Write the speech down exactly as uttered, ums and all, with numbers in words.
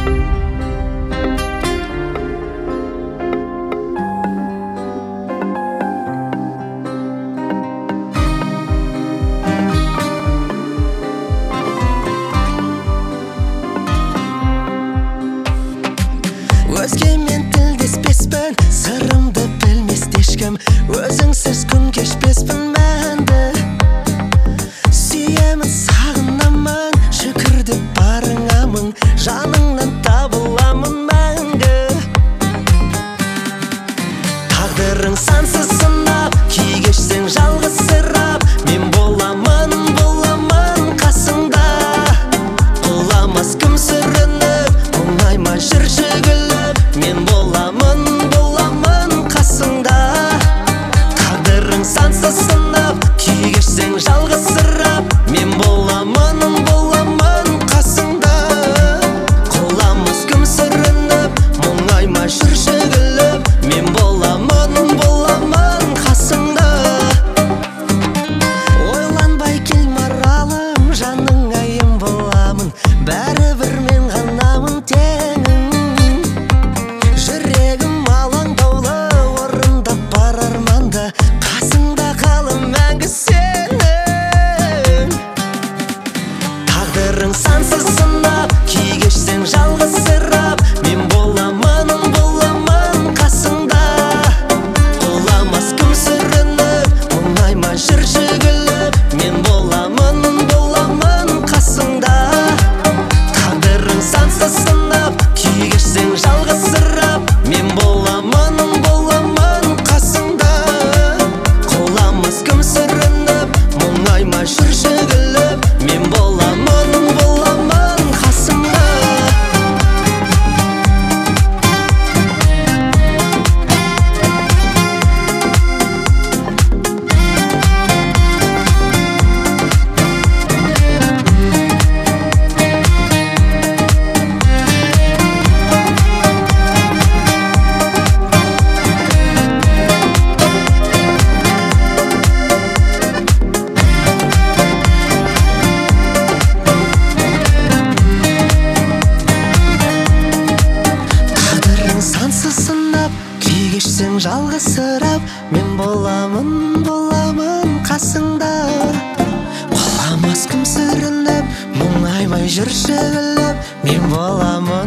Өзгемен тілдеспеспін, сырымды білмес ешкім. Өзіңсіз күн кешпеспін мәнді. Сүйемін, сағынамын, шүкірді барыңамын, жаныңнан табыламын мәңгі. Тағдырың сансыз сынап, кей кешсең жалғызсырап, мен боламын, боламын қасыңда. Құламас кім сүрініп, мұңайма жүрші гүліп, мен боламын, боламын қасыңда. Тағдырың сансыз сынап, кей кешсең жалғызсырап, мен боламын, боламын қасыңда. Құламас кім сүрініп, мұңайма жүрші гүліп, мен боламын, боламын қасыңда. Ойланбай кел маралым, жаның айым боламын, бәрібір мен ғанамын теңің. Жүрегім алаңдаулы, орындап бар арманды, қасыңда қалым мәңгі сенің. Тағдырың сансыз сынап, кей кешсең жалғызсырап, мен боламын, боламын қасыңда. Құламас кім сүрініп, мұңайма жүрші гүліп, мен боламын, боламын қасыңда. Тағдырың сансыз сынап, кей кешсең жалғызсырап, мен боламын, боламын қасыңда. Құламас кім сүрініп, мұңайма жүрші гүліп, мен боламын, боламын қасыңда. Тағдырың сансыз сынап, кей кешсең жалғызсырап, мен боламын, боламын қасыңда. Құламас кім сүрініп, мұңаймай жүрші гүліп, мен боламын.